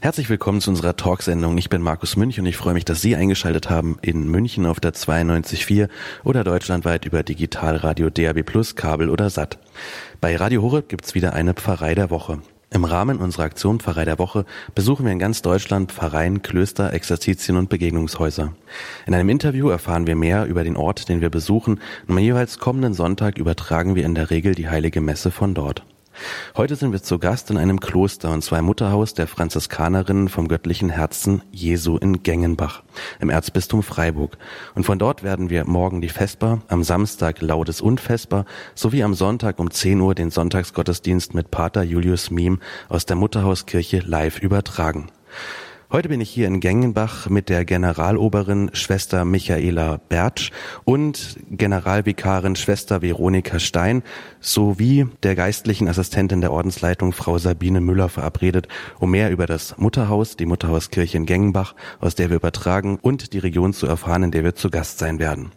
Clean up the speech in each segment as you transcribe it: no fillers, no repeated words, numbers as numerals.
Herzlich willkommen zu unserer Talksendung. Ich bin Markus Münch und ich freue mich, dass Sie eingeschaltet haben in München auf der 92.4 oder deutschlandweit über Digitalradio, DAB+, Kabel oder Sat. Bei Radio Horeb gibt's wieder eine Pfarrei der Woche. Im Rahmen unserer Aktion Pfarrei der Woche besuchen wir in ganz Deutschland Pfarreien, Klöster, Exerzitien und Begegnungshäuser. In einem Interview erfahren wir mehr über den Ort, den wir besuchen, und am jeweils kommenden Sonntag übertragen wir in der Regel die Heilige Messe von dort. Heute sind wir zu Gast in einem Kloster, und zwar im Mutterhaus der Franziskanerinnen vom Göttlichen Herzen Jesu in Gengenbach im Erzbistum Freiburg. Und von dort werden wir morgen die Vesper, am Samstag Laudes und Vesper sowie am Sonntag um 10 Uhr den Sonntagsgottesdienst mit Pater Julius Miem aus der Mutterhauskirche live übertragen. Heute bin ich hier in Gengenbach mit der Generaloberin Schwester Michaela Bertsch und Generalvikarin Schwester Veronika Stein sowie der geistlichen Assistentin der Ordensleitung Frau Sabine Müller verabredet, um mehr über das Mutterhaus, die Mutterhauskirche in Gengenbach, aus der wir übertragen, und die Region zu erfahren, in der wir zu Gast sein werden.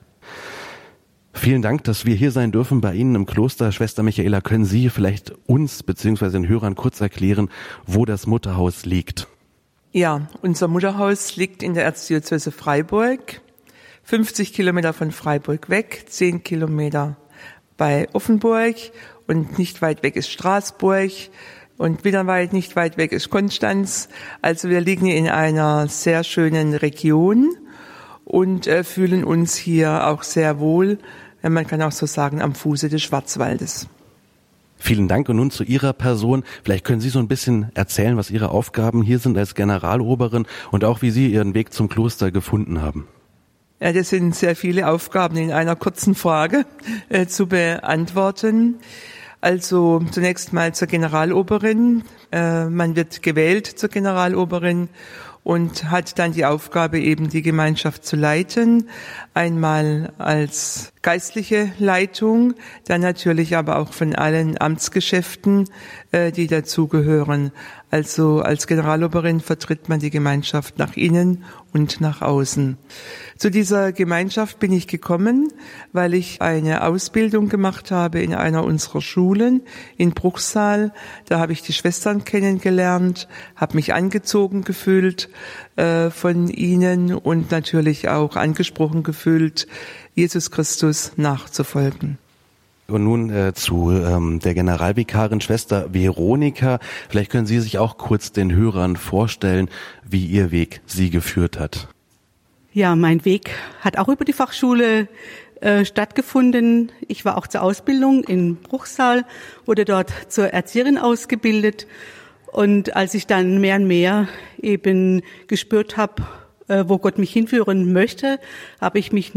Vielen Dank, dass wir hier sein dürfen bei Ihnen im Kloster. Schwester Michaela, können Sie vielleicht uns bzw. den Hörern kurz erklären, wo das Mutterhaus liegt? Ja, unser Mutterhaus liegt in der Erzdiözese Freiburg, 50 Kilometer von Freiburg weg, 10 Kilometer bei Offenburg, und nicht weit weg ist Straßburg und wieder nicht weit weg ist Konstanz. Also wir liegen in einer sehr schönen Region und fühlen uns hier auch sehr wohl, man kann auch so sagen, am Fuße des Schwarzwaldes. Vielen Dank. Und nun zu Ihrer Person. Vielleicht können Sie so ein bisschen erzählen, was Ihre Aufgaben hier sind als Generaloberin und auch wie Sie Ihren Weg zum Kloster gefunden haben. Ja, das sind sehr viele Aufgaben in einer kurzen Frage zu beantworten. Also zunächst mal zur Generaloberin. Man wird gewählt zur Generaloberin und hat dann die Aufgabe, eben die Gemeinschaft zu leiten. Einmal als geistliche Leitung, dann natürlich aber auch von allen Amtsgeschäften, die dazugehören. Also als Generaloberin vertritt man die Gemeinschaft nach innen und nach außen. Zu dieser Gemeinschaft bin ich gekommen, weil ich eine Ausbildung gemacht habe in einer unserer Schulen in Bruchsal. Da habe ich die Schwestern kennengelernt, habe mich angezogen gefühlt von ihnen und natürlich auch angesprochen gefühlt, Jesus Christus nachzufolgen. Und nun zu der Generalvikarin Schwester Veronika. Vielleicht können Sie sich auch kurz den Hörern vorstellen, wie Ihr Weg Sie geführt hat. Ja, mein Weg hat auch über die Fachschule stattgefunden. Ich war auch zur Ausbildung in Bruchsal, wurde dort zur Erzieherin ausgebildet. Und als ich dann mehr und mehr eben gespürt habe, wo Gott mich hinführen möchte, habe ich mich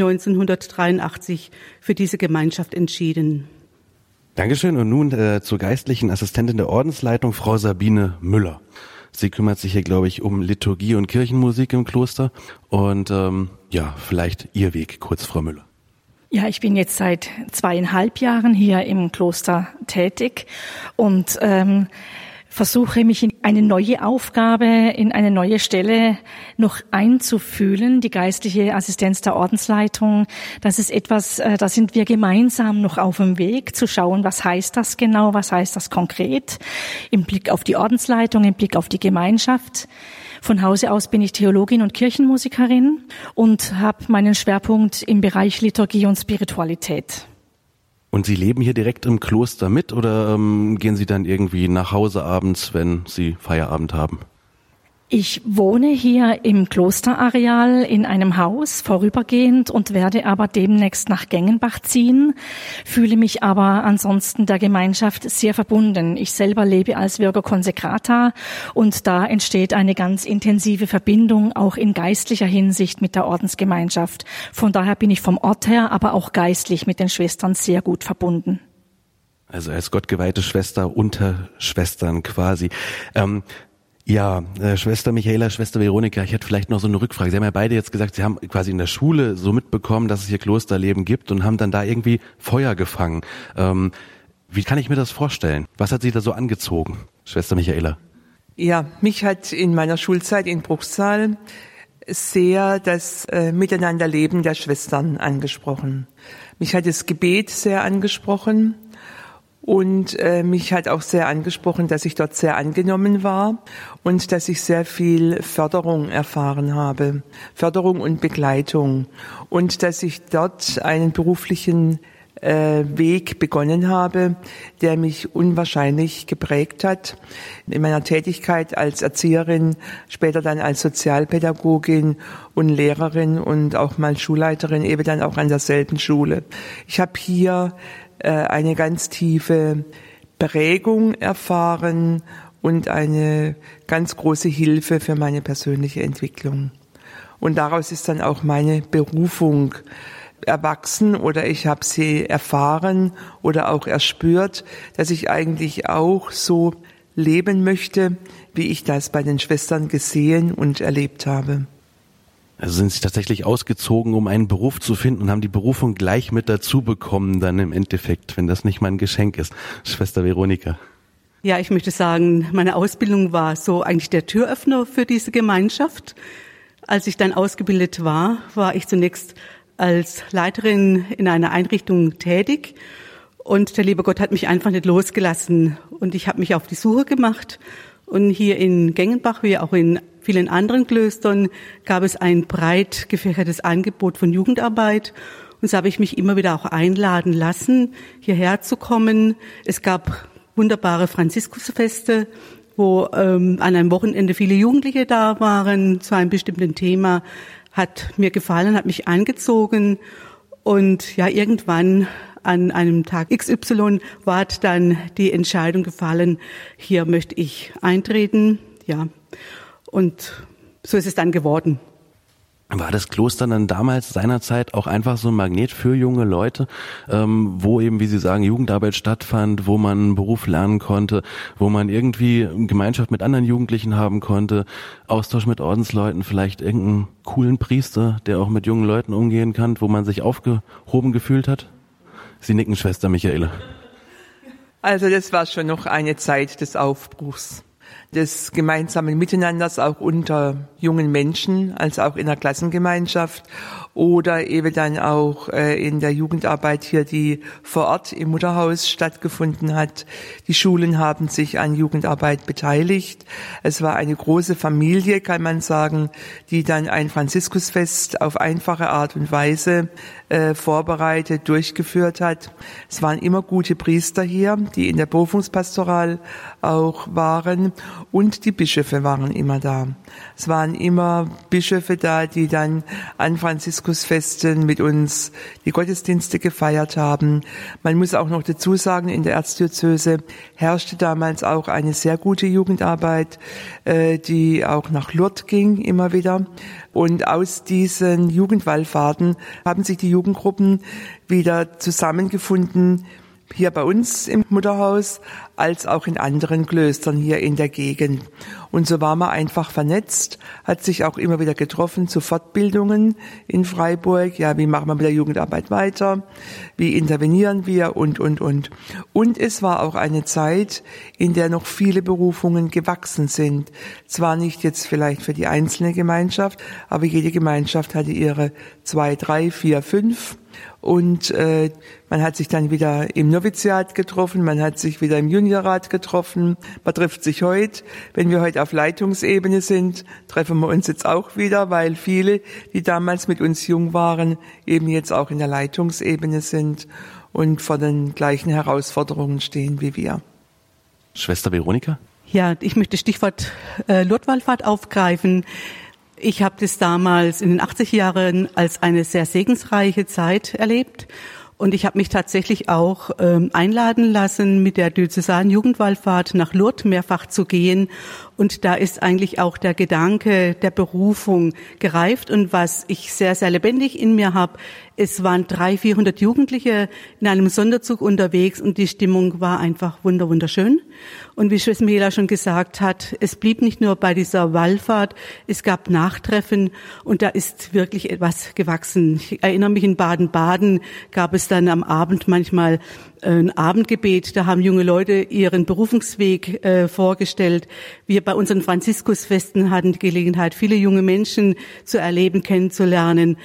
1983 für diese Gemeinschaft entschieden. Dankeschön. Und nun zur geistlichen Assistentin der Ordensleitung, Frau Sabine Müller. Sie kümmert sich hier, glaube ich, um Liturgie und Kirchenmusik im Kloster. Und vielleicht Ihr Weg kurz, Frau Müller. Ja, ich bin jetzt seit 2,5 Jahren hier im Kloster tätig und versuche mich in eine neue Aufgabe, in eine neue Stelle noch einzufühlen, die geistliche Assistenz der Ordensleitung. Das ist etwas, da sind wir gemeinsam noch auf dem Weg zu schauen, was heißt das genau, was heißt das konkret, im Blick auf die Ordensleitung, im Blick auf die Gemeinschaft. Von Hause aus bin ich Theologin und Kirchenmusikerin und habe meinen Schwerpunkt im Bereich Liturgie und Spiritualität. Und Sie leben hier direkt im Kloster mit oder gehen Sie dann irgendwie nach Hause abends, wenn Sie Feierabend haben? Ich wohne hier im Klosterareal in einem Haus vorübergehend und werde aber demnächst nach Gengenbach ziehen, fühle mich aber ansonsten der Gemeinschaft sehr verbunden. Ich selber lebe als Virgo Consecrata und da entsteht eine ganz intensive Verbindung, auch in geistlicher Hinsicht mit der Ordensgemeinschaft. Von daher bin ich vom Ort her, aber auch geistlich mit den Schwestern sehr gut verbunden. Also als gottgeweihte Schwester unter Schwestern quasi. Schwester Michaela, Schwester Veronika, ich hätte vielleicht noch so eine Rückfrage. Sie haben ja beide jetzt gesagt, Sie haben quasi in der Schule so mitbekommen, dass es hier Klosterleben gibt und haben dann da irgendwie Feuer gefangen. Wie kann ich mir das vorstellen? Was hat Sie da so angezogen, Schwester Michaela? Ja, mich hat in meiner Schulzeit in Bruchsal sehr das Miteinanderleben der Schwestern angesprochen. Mich hat das Gebet sehr angesprochen. Und mich hat auch sehr angesprochen, dass ich dort sehr angenommen war und dass ich sehr viel Förderung erfahren habe, Förderung und Begleitung. Und dass ich dort einen beruflichen Weg begonnen habe, der mich unwahrscheinlich geprägt hat. In meiner Tätigkeit als Erzieherin, später dann als Sozialpädagogin und Lehrerin und auch mal Schulleiterin, eben dann auch an derselben Schule. Ich habe hier eine ganz tiefe Prägung erfahren und eine ganz große Hilfe für meine persönliche Entwicklung. Und daraus ist dann auch meine Berufung erwachsen oder ich habe sie erfahren oder auch erspürt, dass ich eigentlich auch so leben möchte, wie ich das bei den Schwestern gesehen und erlebt habe. Also sind Sie tatsächlich ausgezogen, um einen Beruf zu finden und haben die Berufung gleich mit dazu bekommen dann im Endeffekt, wenn das nicht mal ein Geschenk ist. Schwester Veronika. Ja, ich möchte sagen, meine Ausbildung war so eigentlich der Türöffner für diese Gemeinschaft. Als ich dann ausgebildet war, war ich zunächst als Leiterin in einer Einrichtung tätig und der liebe Gott hat mich einfach nicht losgelassen und ich habe mich auf die Suche gemacht und hier in Gengenbach wie auch in vielen anderen Klöstern gab es ein breit gefächertes Angebot von Jugendarbeit und so habe ich mich immer wieder auch einladen lassen, hierher zu kommen. Es gab wunderbare Franziskusfeste, wo an einem Wochenende viele Jugendliche da waren zu einem bestimmten Thema. Hat mir gefallen, hat mich angezogen und ja, irgendwann an einem Tag XY war dann die Entscheidung gefallen, hier möchte ich eintreten, ja, und so ist es dann geworden. War das Kloster dann damals seinerzeit auch einfach so ein Magnet für junge Leute, wo eben, wie Sie sagen, Jugendarbeit stattfand, wo man einen Beruf lernen konnte, wo man irgendwie Gemeinschaft mit anderen Jugendlichen haben konnte, Austausch mit Ordensleuten, vielleicht irgendeinen coolen Priester, der auch mit jungen Leuten umgehen kann, wo man sich aufgehoben gefühlt hat? Sie nicken, Schwester Michaela. Also das war schon noch eine Zeit des Aufbruchs, des gemeinsamen Miteinanders auch unter jungen Menschen, als auch in der Klassengemeinschaft oder eben dann auch in der Jugendarbeit hier, die vor Ort im Mutterhaus stattgefunden hat. Die Schulen haben sich an Jugendarbeit beteiligt. Es war eine große Familie, kann man sagen, die dann ein Franziskusfest auf einfache Art und Weise vorbereitet, durchgeführt hat. Es waren immer gute Priester hier, die in der Berufungspastoral auch waren und die Bischöfe waren immer da. Es waren immer Bischöfe da, die dann an Franziskusfesten mit uns die Gottesdienste gefeiert haben. Man muss auch noch dazu sagen, in der Erzdiözese herrschte damals auch eine sehr gute Jugendarbeit, die auch nach Lourdes ging immer wieder. Und aus diesen Jugendwallfahrten haben sich die Jugendgruppen wieder zusammengefunden, hier bei uns im Mutterhaus, als auch in anderen Klöstern hier in der Gegend. Und so war man einfach vernetzt, hat sich auch immer wieder getroffen zu Fortbildungen in Freiburg. Ja, wie machen wir mit der Jugendarbeit weiter? Wie intervenieren wir? Und. Und es war auch eine Zeit, in der noch viele Berufungen gewachsen sind. Zwar nicht jetzt vielleicht für die einzelne Gemeinschaft, aber jede Gemeinschaft hatte ihre 2, 3, 4, 5. Und man hat sich dann wieder im Noviziat getroffen, man hat sich wieder im Juniorat getroffen, man trifft sich heute. Wenn wir heute auf Leitungsebene sind, treffen wir uns jetzt auch wieder, weil viele, die damals mit uns jung waren, eben jetzt auch in der Leitungsebene sind und vor den gleichen Herausforderungen stehen wie wir. Schwester Veronika? Ja, ich möchte Stichwort Lourdeswallfahrt aufgreifen. Ich habe das damals in den 80er Jahren als eine sehr segensreiche Zeit erlebt und ich habe mich tatsächlich auch einladen lassen, mit der diözesanen Jugendwallfahrt nach Lourdes mehrfach zu gehen. Und da ist eigentlich auch der Gedanke der Berufung gereift. Und was ich sehr, sehr lebendig in mir habe, es waren 300-400 Jugendliche in einem Sonderzug unterwegs und die Stimmung war einfach wunderschön. Und wie Schwester Michaela schon gesagt hat, es blieb nicht nur bei dieser Wallfahrt, es gab Nachtreffen und da ist wirklich etwas gewachsen. Ich erinnere mich, in Baden-Baden gab es dann am Abend manchmal ein Abendgebet, da haben junge Leute ihren Berufungsweg vorgestellt. Wir bei unseren Franziskusfesten hatten die Gelegenheit, viele junge Menschen zu erleben, kennenzulernen.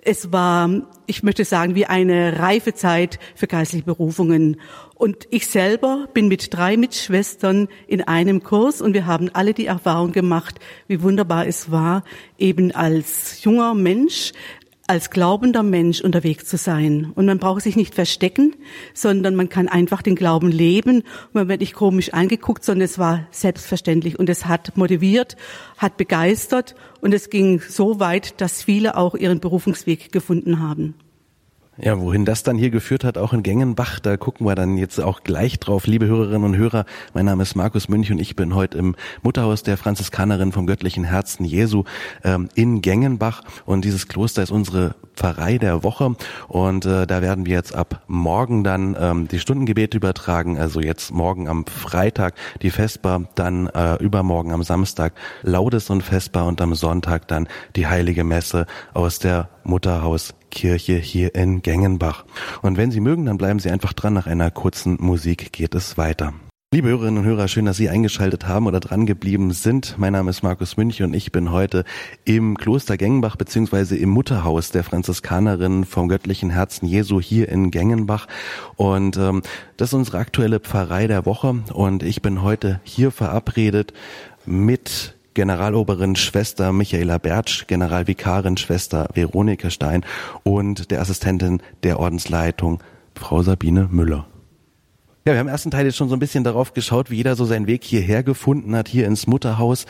es war, ich möchte sagen, wie eine reife Zeit für geistliche Berufungen. Und ich selber bin mit 3 Mitschwestern in einem Kurs und wir haben alle die Erfahrung gemacht, wie wunderbar es war, eben als junger Mensch, als glaubender Mensch unterwegs zu sein. Und man braucht sich nicht verstecken, sondern man kann einfach den Glauben leben. Und man wird nicht komisch angeguckt, sondern es war selbstverständlich. Und es hat motiviert, hat begeistert. Und es ging so weit, dass viele auch ihren Berufungsweg gefunden haben. Ja, wohin das dann hier geführt hat, auch in Gengenbach, da gucken wir dann jetzt auch gleich drauf. Liebe Hörerinnen und Hörer, mein Name ist Markus Münch und ich bin heute im Mutterhaus der Franziskanerin vom Göttlichen Herzen Jesu in Gengenbach. Und dieses Kloster ist unsere Pfarrei der Woche und da werden wir jetzt ab morgen dann die Stundengebete übertragen. Also jetzt morgen am Freitag die Vesper, dann übermorgen am Samstag Laudes und Vesper und am Sonntag dann die Heilige Messe aus der Mutterhauskirche hier in Gengenbach. Und wenn Sie mögen, dann bleiben Sie einfach dran. Nach einer kurzen Musik geht es weiter. Liebe Hörerinnen und Hörer, schön, dass Sie eingeschaltet haben oder dran geblieben sind. Mein Name ist Markus Münch und ich bin heute im Kloster Gengenbach beziehungsweise im Mutterhaus der Franziskanerin vom Göttlichen Herzen Jesu hier in Gengenbach. Und das ist unsere aktuelle Pfarrei der Woche und ich bin heute hier verabredet mit Generaloberin Schwester Michaela Bertsch, Generalvikarin Schwester Veronika Stein und der Assistentin der Ordensleitung Frau Sabine Müller. Ja, wir haben im ersten Teil jetzt schon so ein bisschen darauf geschaut, wie jeder so seinen Weg hierher gefunden hat, hier ins Mutterhaus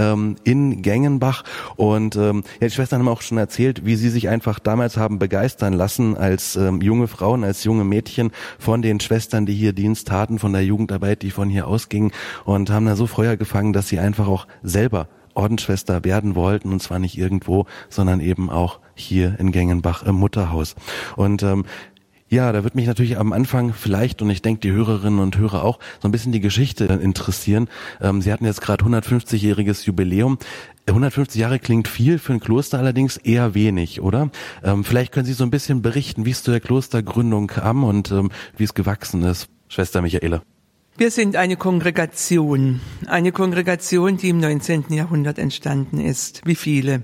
in Gengenbach. Und ja, die Schwestern haben auch schon erzählt, wie sie sich einfach damals haben begeistern lassen als junge Frauen, als junge Mädchen von den Schwestern, die hier Dienst taten, von der Jugendarbeit, die von hier ausging und haben da so Feuer gefangen, dass sie einfach auch selber Ordensschwester werden wollten und zwar nicht irgendwo, sondern eben auch hier in Gengenbach im Mutterhaus. Und ja, da wird mich natürlich am Anfang vielleicht, und ich denke die Hörerinnen und Hörer auch, so ein bisschen die Geschichte interessieren. Sie hatten jetzt gerade 150-jähriges Jubiläum. 150 Jahre klingt viel, für ein Kloster allerdings eher wenig, oder? Vielleicht können Sie so ein bisschen berichten, wie es zu der Klostergründung kam und wie es gewachsen ist. Schwester Michaela. Wir sind eine Kongregation, die im 19. Jahrhundert entstanden ist, wie viele.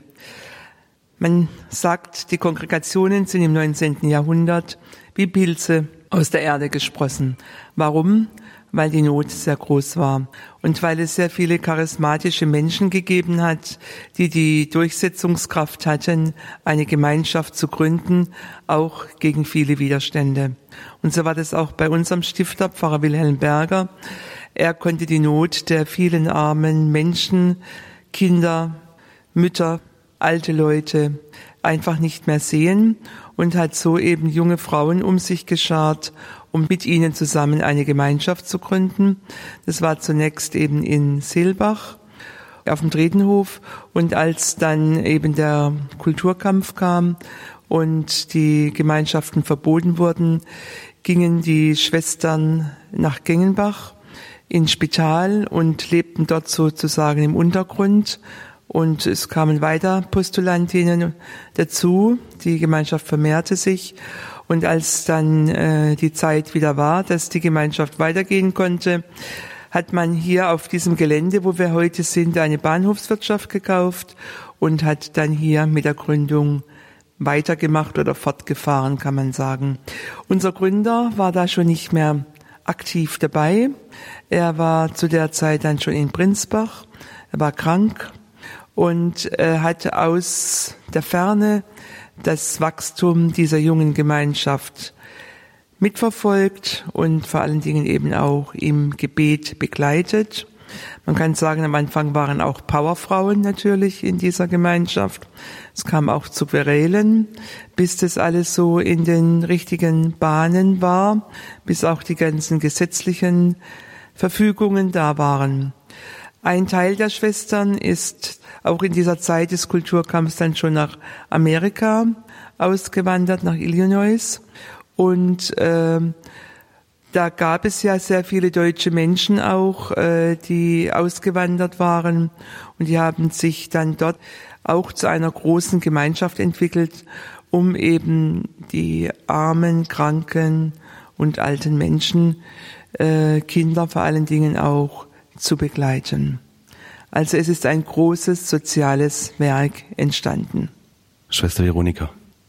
Man sagt, die Kongregationen sind im 19. Jahrhundert wie Pilze aus der Erde gesprossen. Warum? Weil die Not sehr groß war und weil es sehr viele charismatische Menschen gegeben hat, die die Durchsetzungskraft hatten, eine Gemeinschaft zu gründen, auch gegen viele Widerstände. Und so war das auch bei unserem Stifter, Pfarrer Wilhelm Berger. Er konnte die Not der vielen armen Menschen, Kinder, Mütter, alte Leute einfach nicht mehr sehen und hat so eben junge Frauen um sich geschart, um mit ihnen zusammen eine Gemeinschaft zu gründen. Das war zunächst eben in Seelbach auf dem Tredenhof und als dann eben der Kulturkampf kam und die Gemeinschaften verboten wurden, gingen die Schwestern nach Gengenbach ins Spital und lebten dort sozusagen im Untergrund. Und es kamen weiter Postulantinnen dazu, die Gemeinschaft vermehrte sich. Und als dann die Zeit wieder war, dass die Gemeinschaft weitergehen konnte, hat man hier auf diesem Gelände, wo wir heute sind, eine Bahnhofswirtschaft gekauft und hat dann hier mit der Gründung weitergemacht oder fortgefahren, kann man sagen. Unser Gründer war da schon nicht mehr aktiv dabei. Er war zu der Zeit dann schon in Brinsbach. Er war krank. Und hat aus der Ferne das Wachstum dieser jungen Gemeinschaft mitverfolgt und vor allen Dingen eben auch im Gebet begleitet. Man kann sagen, am Anfang waren auch Powerfrauen natürlich in dieser Gemeinschaft. Es kam auch zu Querelen, bis das alles so in den richtigen Bahnen war, bis auch die ganzen gesetzlichen Verfügungen da waren. Ein Teil der Schwestern ist auch in dieser Zeit des Kulturkampfs dann schon nach Amerika ausgewandert, nach Illinois. Und da gab es ja sehr viele deutsche Menschen auch, die ausgewandert waren. Und die haben sich dann dort auch zu einer großen Gemeinschaft entwickelt, um eben die armen, kranken und alten Menschen, Kinder vor allen Dingen auch, zu begleiten. Also es ist ein großes soziales Werk entstanden. Schwester Veronika.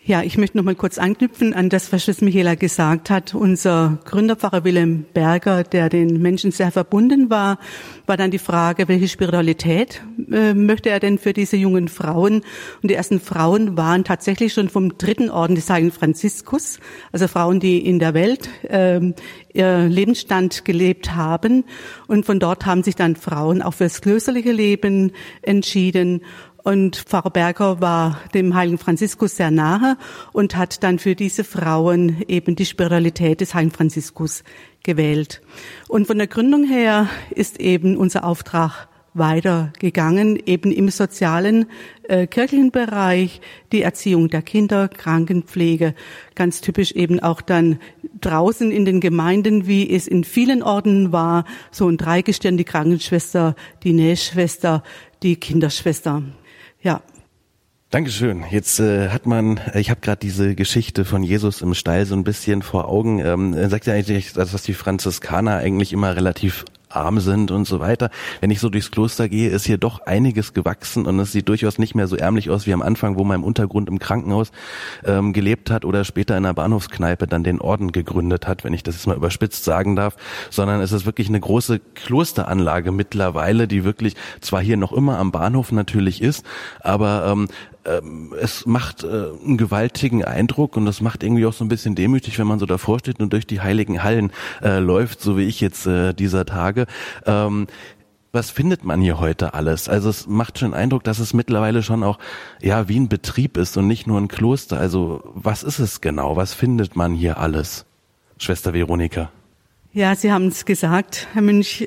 Ja, ich möchte noch mal kurz anknüpfen an das, was Schwester Michaela gesagt hat. Unser Gründerpfarrer Wilhelm Berger, der den Menschen sehr verbunden war dann die Frage, welche Spiritualität möchte er denn für diese jungen Frauen? Und die ersten Frauen waren tatsächlich schon vom 3. Orden des Heiligen Franziskus, also Frauen, die in der Welt ihr Lebensstand gelebt haben. Und von dort haben sich dann Frauen auch fürs klösterliche Leben entschieden. Und Pfarrer Berger war dem Heiligen Franziskus sehr nahe und hat dann für diese Frauen eben die Spiritualität des Heiligen Franziskus gewählt. Und von der Gründung her ist eben unser Auftrag weitergegangen, eben im sozialen, kirchlichen Bereich, die Erziehung der Kinder, Krankenpflege, ganz typisch eben auch dann draußen in den Gemeinden, wie es in vielen Orden war, so ein Dreigestirn, die Krankenschwester, die Nähschwester, die Kinderschwester. Ja. Dankeschön. Jetzt ich habe gerade diese Geschichte von Jesus im Stall so ein bisschen vor Augen. Sagt ja eigentlich, dass die Franziskaner eigentlich immer relativ arm sind und so weiter. Wenn ich so durchs Kloster gehe, ist hier doch einiges gewachsen und es sieht durchaus nicht mehr so ärmlich aus wie am Anfang, wo man im Untergrund im Krankenhaus gelebt hat oder später in einer Bahnhofskneipe dann den Orden gegründet hat, wenn ich das jetzt mal überspitzt sagen darf, sondern es ist wirklich eine große Klosteranlage mittlerweile, die wirklich zwar hier noch immer am Bahnhof natürlich ist, aber es macht einen gewaltigen Eindruck und das macht irgendwie auch so ein bisschen demütig, wenn man so davor steht und durch die heiligen Hallen läuft, so wie ich jetzt dieser Tage. Was findet man hier heute alles? Also es macht schon Eindruck, dass es mittlerweile schon auch ja wie ein Betrieb ist und nicht nur ein Kloster. Also was ist es genau? Was findet man hier alles? Schwester Veronika. Ja, Sie haben es gesagt, Herr Münch.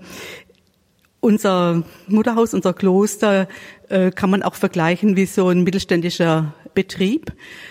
Unser Mutterhaus, unser Kloster kann man auch vergleichen wie so ein mittelständischer Betrieb.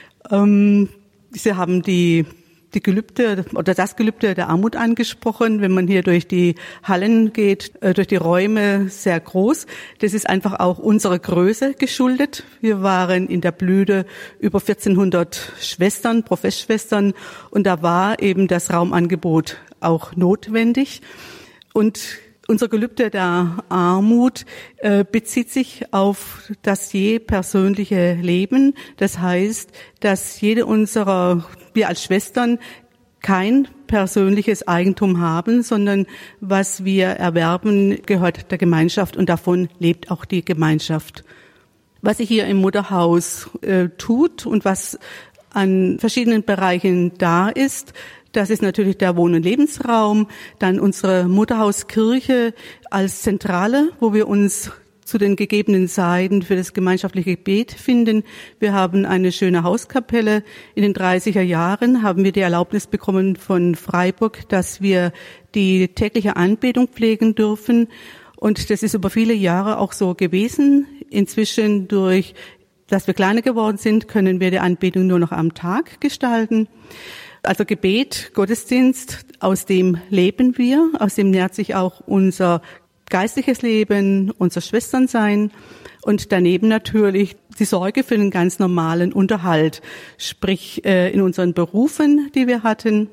Sie haben die Gelübde oder das Gelübde der Armut angesprochen, wenn man hier durch die Hallen geht, durch die Räume, sehr groß. Das ist einfach auch unserer Größe geschuldet. Wir waren in der Blüte über 1400 Schwestern, Professschwestern, und da war eben das Raumangebot auch notwendig. Und unser Gelübde der Armut bezieht sich auf das je persönliche Leben. Das heißt, dass jede unserer, wir als Schwestern, kein persönliches Eigentum haben, sondern was wir erwerben, gehört der Gemeinschaft und davon lebt auch die Gemeinschaft. Was sich hier im Mutterhaus tut und was an verschiedenen Bereichen da ist, das ist natürlich der Wohn- und Lebensraum, dann unsere Mutterhauskirche als Zentrale, wo wir uns zu den gegebenen Zeiten für das gemeinschaftliche Gebet finden. Wir haben eine schöne Hauskapelle. In den 30er Jahren haben wir die Erlaubnis bekommen von Freiburg, dass wir die tägliche Anbetung pflegen dürfen. Und das ist über viele Jahre auch so gewesen. Inzwischen durch, dass wir kleiner geworden sind, können wir die Anbetung nur noch am Tag gestalten. Also Gebet, Gottesdienst, aus dem leben wir, aus dem nährt sich auch unser geistliches Leben, unser Schwesternsein und daneben natürlich die Sorge für den ganz normalen Unterhalt, sprich in unseren Berufen, die wir hatten.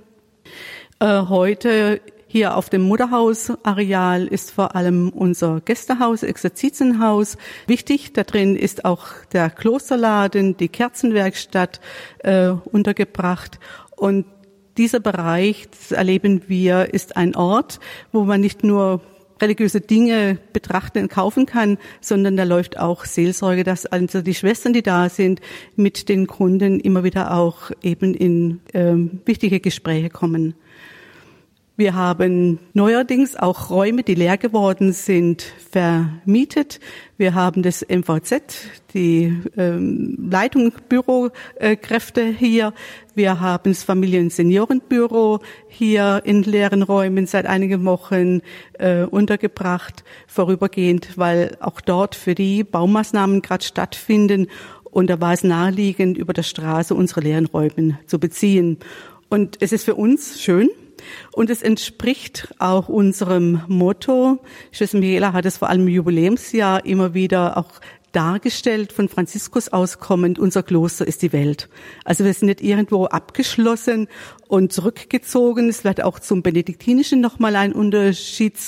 Heute hier auf dem Mutterhausareal ist vor allem unser Gästehaus, Exerzitienhaus wichtig. Da drin ist auch der Klosterladen, die Kerzenwerkstatt untergebracht. Und dieser Bereich, das erleben wir, ist ein Ort, wo man nicht nur religiöse Dinge betrachten und kaufen kann, sondern da läuft auch Seelsorge, dass also die Schwestern, die da sind, mit den Kunden immer wieder auch eben in wichtige Gespräche kommen. Wir haben neuerdings auch Räume, die leer geworden sind, vermietet. Wir haben das MVZ, die Leitung, Bürokräfte hier. Wir haben das Familien-Seniorenbüro hier in leeren Räumen seit einigen Wochen untergebracht, vorübergehend, weil auch dort für die Baumaßnahmen gerade stattfinden. Und da war es naheliegend, über der Straße unsere leeren Räume zu beziehen. Und es ist für uns schön. Und es entspricht auch unserem Motto. Schwester Michaela hat es vor allem im Jubiläumsjahr immer wieder auch dargestellt, von Franziskus auskommend, unser Kloster ist die Welt. Also wir sind nicht irgendwo abgeschlossen und zurückgezogen. Es wird auch zum Benediktinischen nochmal ein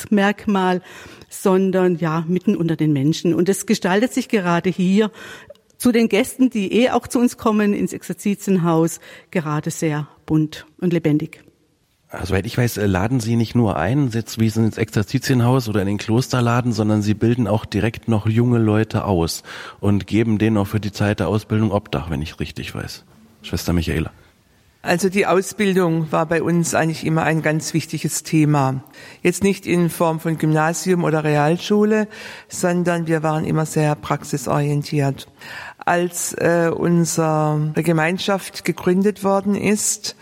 Unterschiedsmerkmal, sondern ja, mitten unter den Menschen. Und es gestaltet sich gerade hier zu den Gästen, die auch zu uns kommen ins Exerzitienhaus, gerade sehr bunt und lebendig. Soweit ich weiß, laden Sie nicht nur ein, jetzt wie Sie ins Exerzitienhaus oder in den Kloster laden, sondern Sie bilden auch direkt noch junge Leute aus und geben denen auch für die Zeit der Ausbildung Obdach, wenn ich richtig weiß. Schwester Michaela. Also die Ausbildung war bei uns eigentlich immer ein ganz wichtiges Thema. Jetzt nicht in Form von Gymnasium oder Realschule, sondern wir waren immer sehr praxisorientiert. Als unsere Gemeinschaft gegründet worden ist,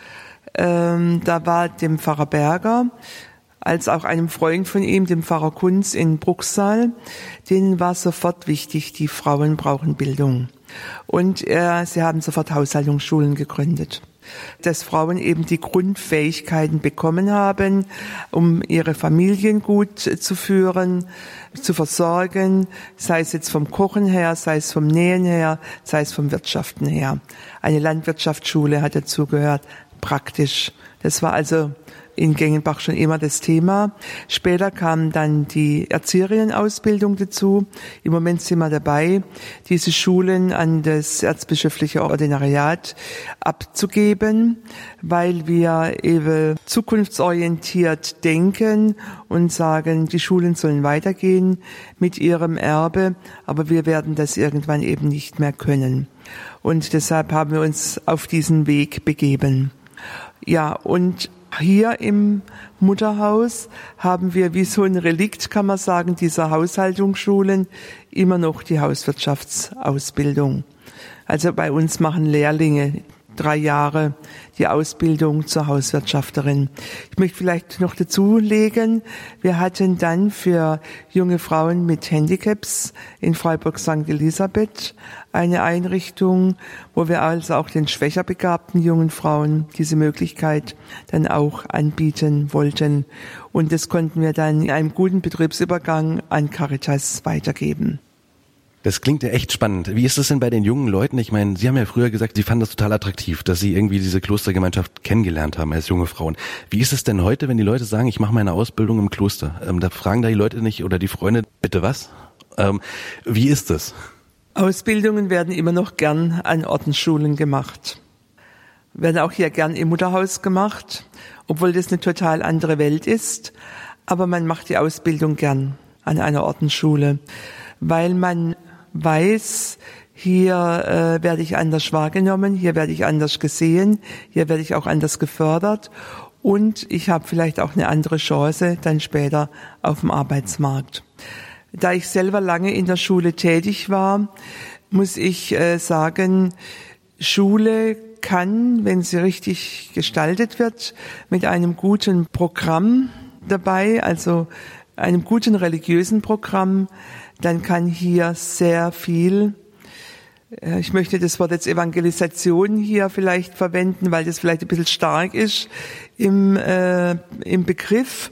da war dem Pfarrer Berger, als auch einem Freund von ihm, dem Pfarrer Kunz in Bruchsal, denen war sofort wichtig, die Frauen brauchen Bildung. Und sie haben sofort Haushaltungsschulen gegründet, dass Frauen eben die Grundfähigkeiten bekommen haben, um ihre Familien gut zu führen, zu versorgen, sei es jetzt vom Kochen her, sei es vom Nähen her, sei es vom Wirtschaften her. Eine Landwirtschaftsschule hat dazugehört, praktisch. Das war also in Gengenbach schon immer das Thema. Später kam dann die Erzieherinnenausbildung dazu. Im Moment sind wir dabei, diese Schulen an das erzbischöfliche Ordinariat abzugeben, weil wir eben zukunftsorientiert denken und sagen, die Schulen sollen weitergehen mit ihrem Erbe, aber wir werden das irgendwann eben nicht mehr können. Und deshalb haben wir uns auf diesen Weg begeben. Ja, und hier im Mutterhaus haben wir wie so ein Relikt, kann man sagen, dieser Haushaltungsschulen immer noch die Hauswirtschaftsausbildung. Also bei uns machen Lehrlinge 3 Jahre die Ausbildung zur Hauswirtschafterin. Ich möchte vielleicht noch dazulegen, wir hatten dann für junge Frauen mit Handicaps in Freiburg St. Elisabeth eine Einrichtung, wo wir also auch den schwächer begabten jungen Frauen diese Möglichkeit dann auch anbieten wollten. Und das konnten wir dann in einem guten Betriebsübergang an Caritas weitergeben. Das klingt ja echt spannend. Wie ist es denn bei den jungen Leuten? Ich meine, Sie haben ja früher gesagt, Sie fanden das total attraktiv, dass Sie irgendwie diese Klostergemeinschaft kennengelernt haben als junge Frauen. Wie ist es denn heute, wenn die Leute sagen, ich mache meine Ausbildung im Kloster? Da fragen da die Leute nicht oder die Freunde, bitte was? Wie ist das? Ausbildungen werden immer noch gern an Ordensschulen gemacht. Werden auch hier gern im Mutterhaus gemacht, obwohl das eine total andere Welt ist. Aber man macht die Ausbildung gern an einer Ordensschule, weil man weiß, hier werde ich anders wahrgenommen, hier werde ich anders gesehen, hier werde ich auch anders gefördert und ich habe vielleicht auch eine andere Chance dann später auf dem Arbeitsmarkt. Da ich selber lange in der Schule tätig war, muss ich sagen, Schule kann, wenn sie richtig gestaltet wird, mit einem guten Programm dabei, also einem guten religiösen Programm, dann kann hier sehr viel, ich möchte das Wort jetzt Evangelisation hier vielleicht verwenden, weil das vielleicht ein bisschen stark ist im Begriff,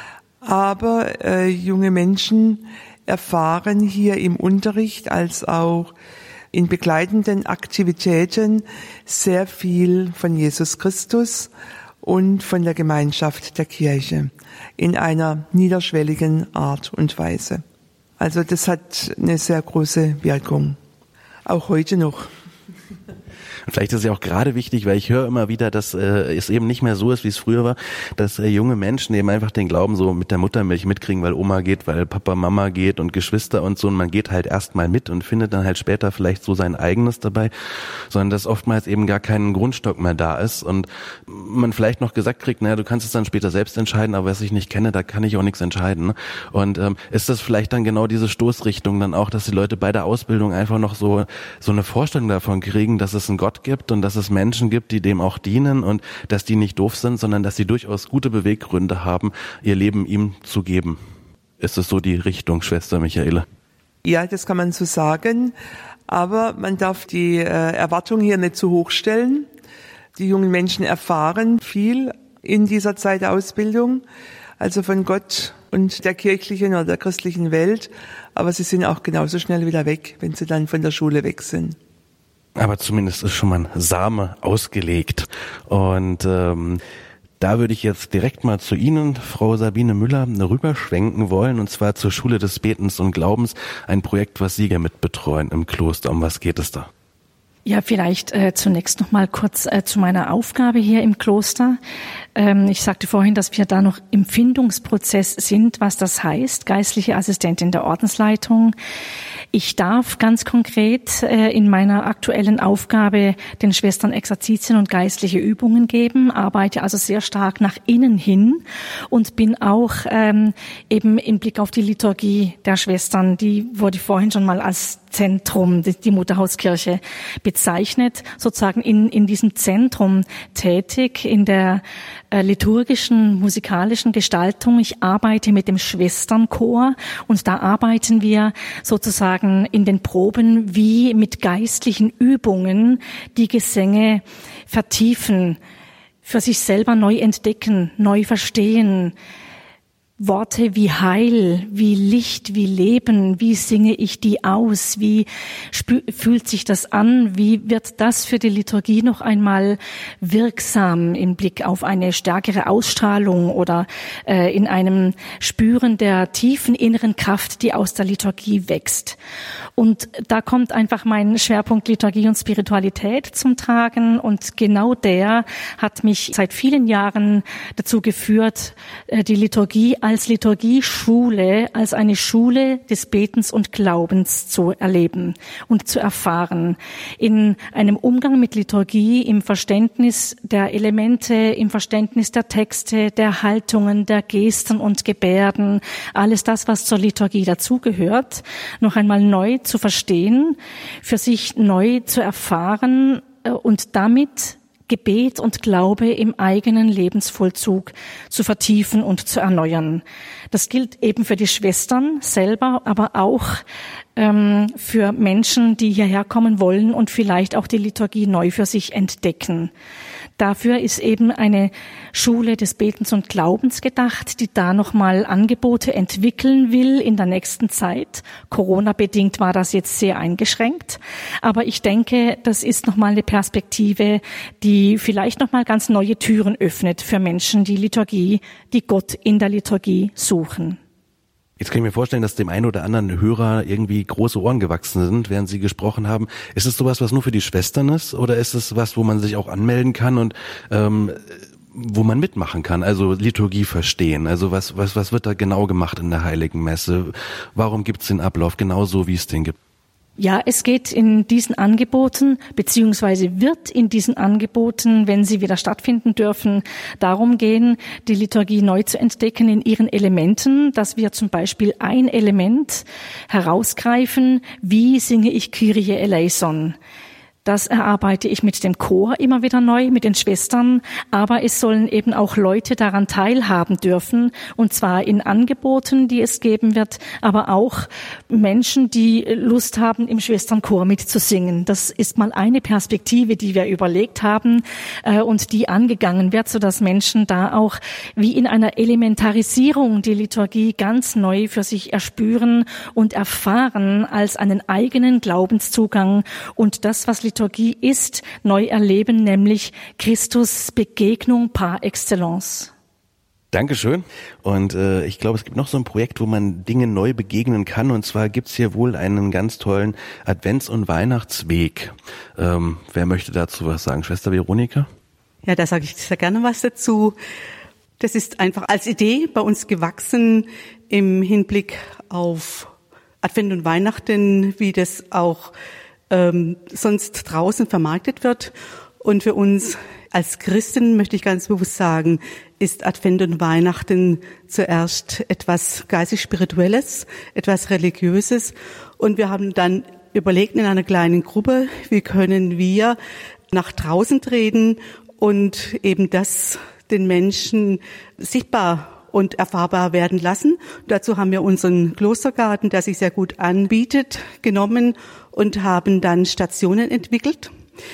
aber junge Menschen erfahren hier im Unterricht als auch in begleitenden Aktivitäten sehr viel von Jesus Christus und von der Gemeinschaft der Kirche in einer niederschwelligen Art und Weise. Also das hat eine sehr große Wirkung, auch heute noch. Und vielleicht ist es ja auch gerade wichtig, weil ich höre immer wieder, dass es eben nicht mehr so ist, wie es früher war, dass junge Menschen eben einfach den Glauben so mit der Muttermilch mitkriegen, weil Oma geht, weil Papa, Mama geht und Geschwister und so, und man geht halt erstmal mit und findet dann halt später vielleicht so sein eigenes dabei, sondern dass oftmals eben gar kein Grundstock mehr da ist und man vielleicht noch gesagt kriegt, naja, du kannst es dann später selbst entscheiden, aber was ich nicht kenne, da kann ich auch nichts entscheiden. Ne? Und ist das vielleicht dann genau diese Stoßrichtung dann auch, dass die Leute bei der Ausbildung einfach noch so eine Vorstellung davon kriegen, dass es einen Gott gibt und dass es Menschen gibt, die dem auch dienen und dass die nicht doof sind, sondern dass sie durchaus gute Beweggründe haben, ihr Leben ihm zu geben. Ist es so die Richtung, Schwester Michaela? Ja, das kann man so sagen, aber man darf die Erwartung hier nicht zu hoch stellen. Die jungen Menschen erfahren viel in dieser Zeit der Ausbildung, also von Gott und der kirchlichen oder der christlichen Welt, aber sie sind auch genauso schnell wieder weg, wenn sie dann von der Schule weg sind. Aber zumindest ist schon mal ein Same ausgelegt. Und Da würde ich jetzt direkt mal zu Ihnen, Frau Sabine Müller, rüberschwenken wollen, und zwar zur Schule des Betens und Glaubens, ein Projekt, was Sie mitbetreuen im Kloster. Um was geht es da? Ja, vielleicht zunächst noch mal kurz zu meiner Aufgabe hier im Kloster. Ich sagte vorhin, dass wir da noch im Findungsprozess sind, was das heißt, geistliche Assistentin der Ordensleitung. Ich darf ganz konkret in meiner aktuellen Aufgabe den Schwestern Exerzitien und geistliche Übungen geben, arbeite also sehr stark nach innen hin und bin auch eben im Blick auf die Liturgie der Schwestern, die wurde vorhin schon mal als Zentrum, die Mutterhauskirche bezeichnet, sozusagen in diesem Zentrum tätig, in der liturgischen, musikalischen Gestaltung. Ich arbeite mit dem Schwesternchor und da arbeiten wir sozusagen in den Proben wie mit geistlichen Übungen die Gesänge vertiefen, für sich selber neu entdecken, neu verstehen. Worte wie Heil, wie Licht, wie Leben, wie singe ich die aus, wie fühlt sich das an, wie wird das für die Liturgie noch einmal wirksam im Blick auf eine stärkere Ausstrahlung oder in einem Spüren der tiefen inneren Kraft, die aus der Liturgie wächst. Und da kommt einfach mein Schwerpunkt Liturgie und Spiritualität zum Tragen und genau der hat mich seit vielen Jahren dazu geführt, die Liturgie als Liturgieschule, als eine Schule des Betens und Glaubens zu erleben und zu erfahren. In einem Umgang mit Liturgie, im Verständnis der Elemente, im Verständnis der Texte, der Haltungen, der Gesten und Gebärden, alles das, was zur Liturgie dazugehört, noch einmal neu zu verstehen, für sich neu zu erfahren und damit Gebet und Glaube im eigenen Lebensvollzug zu vertiefen und zu erneuern. Das gilt eben für die Schwestern selber, aber auch für Menschen, die hierher kommen wollen und vielleicht auch die Liturgie neu für sich entdecken. Dafür ist eben eine Schule des Betens und Glaubens gedacht, die da nochmal Angebote entwickeln will in der nächsten Zeit. Corona-bedingt war das jetzt sehr eingeschränkt. Aber ich denke, das ist nochmal eine Perspektive, die vielleicht nochmal ganz neue Türen öffnet für Menschen, die Liturgie, die Gott in der Liturgie suchen. Jetzt kann ich mir vorstellen, dass dem einen oder anderen Hörer irgendwie große Ohren gewachsen sind, während Sie gesprochen haben. Ist es sowas, was nur für die Schwestern ist, oder ist es was, wo man sich auch anmelden kann und wo man mitmachen kann? Also Liturgie verstehen. Also was wird da genau gemacht in der Heiligen Messe? Warum gibt es den Ablauf genauso, wie es den gibt? Ja, es geht in diesen Angeboten, beziehungsweise wird in diesen Angeboten, wenn sie wieder stattfinden dürfen, darum gehen, die Liturgie neu zu entdecken in ihren Elementen, dass wir zum Beispiel ein Element herausgreifen, wie singe ich Kyrie eleison. Das erarbeite ich mit dem Chor immer wieder neu, mit den Schwestern, aber es sollen eben auch Leute daran teilhaben dürfen, und zwar in Angeboten, die es geben wird, aber auch Menschen, die Lust haben, im Schwesternchor mitzusingen. Das ist mal eine Perspektive, die wir überlegt haben und die angegangen wird, sodass Menschen da auch wie in einer Elementarisierung die Liturgie ganz neu für sich erspüren und erfahren als einen eigenen Glaubenszugang und das, was Liturgie ist, neu erleben, nämlich Christus Begegnung par excellence. Dankeschön. Und ich glaube, es gibt noch so ein Projekt, wo man Dinge neu begegnen kann. Und zwar gibt's hier wohl einen ganz tollen Advents- und Weihnachtsweg. Wer möchte dazu was sagen? Schwester Veronika? Ja, da sage ich sehr gerne was dazu. Das ist einfach als Idee bei uns gewachsen im Hinblick auf Advent und Weihnachten, wie das auch sonst draußen vermarktet wird. Und für uns als Christen, möchte ich ganz bewusst sagen, ist Advent und Weihnachten zuerst etwas geistig-spirituelles, etwas Religiöses. Und wir haben dann überlegt in einer kleinen Gruppe, wie können wir nach draußen treten und eben das den Menschen sichtbar und erfahrbar werden lassen. Dazu haben wir unseren Klostergarten, der sich sehr gut anbietet, genommen und haben dann Stationen entwickelt.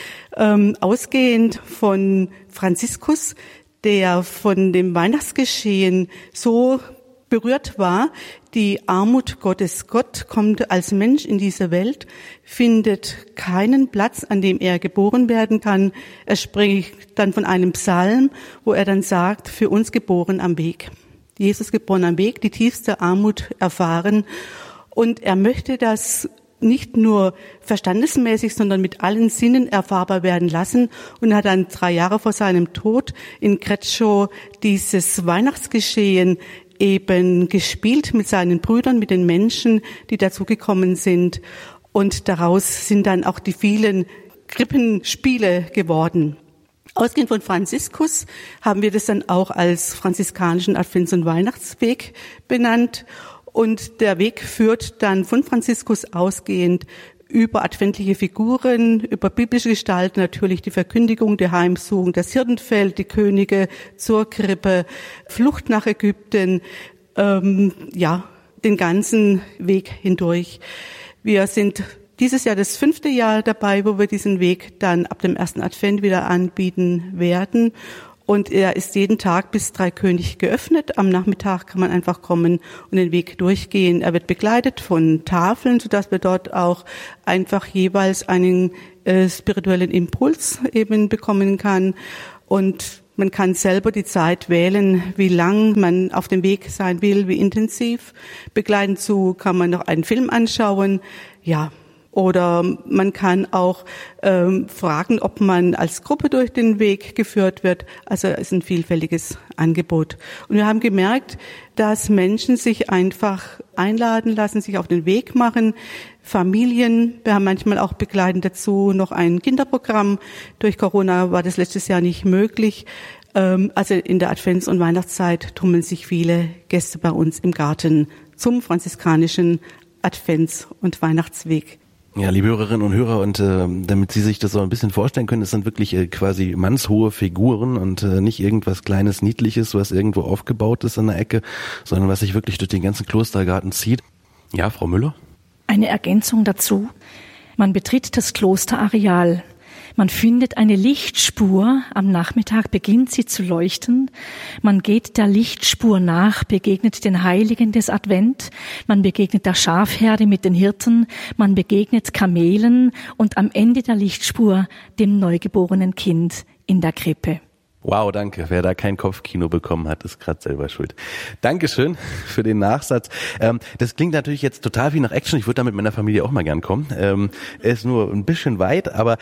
Ausgehend von Franziskus, der von dem Weihnachtsgeschehen so berührt war, die Armut Gottes. Gott kommt als Mensch in diese Welt, findet keinen Platz, an dem er geboren werden kann. Er spricht dann von einem Psalm, wo er dann sagt, für uns geboren am Weg. Jesus geboren am Weg, die tiefste Armut erfahren. Und er möchte das nicht nur verstandesmäßig, sondern mit allen Sinnen erfahrbar werden lassen und hat dann 3 Jahre vor seinem Tod in Kretschow dieses Weihnachtsgeschehen eben gespielt mit seinen Brüdern, mit den Menschen, die dazugekommen sind. Und daraus sind dann auch die vielen Krippenspiele geworden. Ausgehend von Franziskus haben wir das dann auch als franziskanischen Advents- und Weihnachtsweg benannt. Und der Weg führt dann von Franziskus ausgehend über adventliche Figuren, über biblische Gestalten, natürlich die Verkündigung, die Heimsuchung, das Hirtenfeld, die Könige zur Krippe, Flucht nach Ägypten, den ganzen Weg hindurch. Wir sind dieses Jahr das 5. Jahr dabei, wo wir diesen Weg dann ab dem 1. Advent wieder anbieten werden. Und er ist jeden Tag bis Dreikönig geöffnet. Am Nachmittag kann man einfach kommen und den Weg durchgehen. Er wird begleitet von Tafeln, sodass wir dort auch einfach jeweils einen spirituellen Impuls eben bekommen kann. Und man kann selber die Zeit wählen, wie lang man auf dem Weg sein will, wie intensiv. Begleitend zu kann man noch einen Film anschauen. Ja. Oder man kann auch fragen, ob man als Gruppe durch den Weg geführt wird. Also es ist ein vielfältiges Angebot. Und wir haben gemerkt, dass Menschen sich einfach einladen lassen, sich auf den Weg machen. Familien, wir haben manchmal auch begleitend dazu noch ein Kinderprogramm. Durch Corona war das letztes Jahr nicht möglich. Also in der Advents- und Weihnachtszeit tummeln sich viele Gäste bei uns im Garten zum franziskanischen Advents- und Weihnachtsweg. Ja, liebe Hörerinnen und Hörer, und damit Sie sich das so ein bisschen vorstellen können, es sind wirklich quasi mannshohe Figuren und nicht irgendwas Kleines, Niedliches, was irgendwo aufgebaut ist an der Ecke, sondern was sich wirklich durch den ganzen Klostergarten zieht. Ja, Frau Müller? Eine Ergänzung dazu. Man betritt das Klosterareal. Man findet eine Lichtspur, am Nachmittag beginnt sie zu leuchten. Man geht der Lichtspur nach, begegnet den Heiligen des Advent, man begegnet der Schafherde mit den Hirten, man begegnet Kamelen und am Ende der Lichtspur dem neugeborenen Kind in der Krippe. Wow, danke. Wer da kein Kopfkino bekommen hat, ist gerade selber schuld. Dankeschön für den Nachsatz. Das klingt natürlich jetzt total viel nach Action. Ich würde da mit meiner Familie auch mal gern kommen. Ist nur ein bisschen weit, aber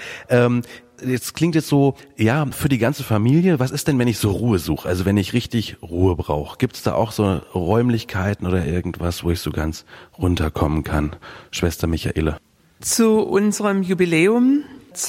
jetzt klingt jetzt so, ja, für die ganze Familie. Was ist denn, wenn ich so Ruhe suche? Also wenn ich richtig Ruhe brauche. Gibt es da auch so Räumlichkeiten oder irgendwas, wo ich so ganz runterkommen kann? Schwester Michaela. Zu unserem Jubiläum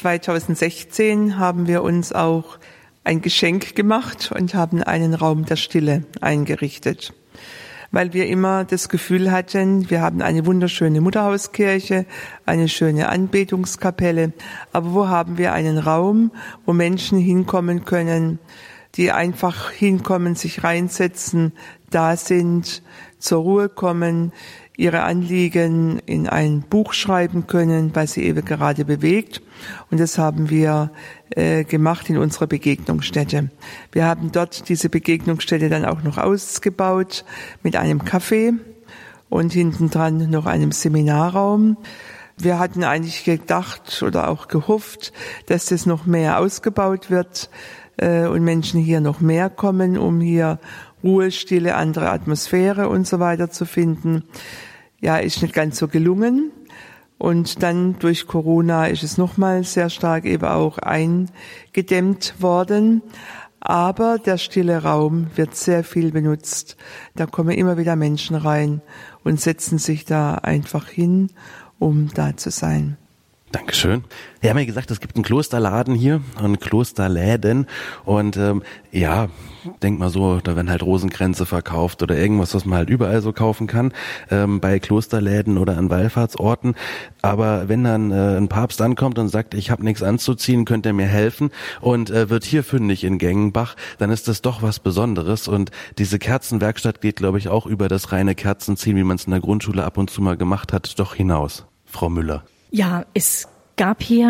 2016 haben wir uns auch ein Geschenk gemacht und haben einen Raum der Stille eingerichtet, weil wir immer das Gefühl hatten, wir haben eine wunderschöne Mutterhauskirche, eine schöne Anbetungskapelle, aber wo haben wir einen Raum, wo Menschen hinkommen können, die einfach hinkommen, sich reinsetzen, da sind, zur Ruhe kommen, ihre Anliegen in ein Buch schreiben können, was sie eben gerade bewegt. Und das haben wir gemacht in unserer Begegnungsstätte. Wir haben dort diese Begegnungsstätte dann auch noch ausgebaut mit einem Café und hintendran noch einem Seminarraum. Wir hatten eigentlich gedacht oder auch gehofft, dass das noch mehr ausgebaut wird und Menschen hier noch mehr kommen, um hier Ruhe, Stille, andere Atmosphäre und so weiter zu finden. Ja, ist nicht ganz so gelungen. Und dann durch Corona ist es nochmal sehr stark eben auch eingedämmt worden. Aber der stille Raum wird sehr viel benutzt. Da kommen immer wieder Menschen rein und setzen sich da einfach hin, um da zu sein. Dankeschön. Wir haben ja gesagt, es gibt einen Klosterladen hier und Klosterläden und denk mal so, da werden halt Rosenkränze verkauft oder irgendwas, was man halt überall so kaufen kann, bei Klosterläden oder an Wallfahrtsorten. Aber wenn dann ein Papst ankommt und sagt, ich habe nichts anzuziehen, könnt ihr mir helfen und wird hier fündig in Gengenbach, dann ist das doch was Besonderes und diese Kerzenwerkstatt geht, glaube ich, auch über das reine Kerzenziehen, wie man es in der Grundschule ab und zu mal gemacht hat, doch hinaus. Frau Müller. Ja, es gab hier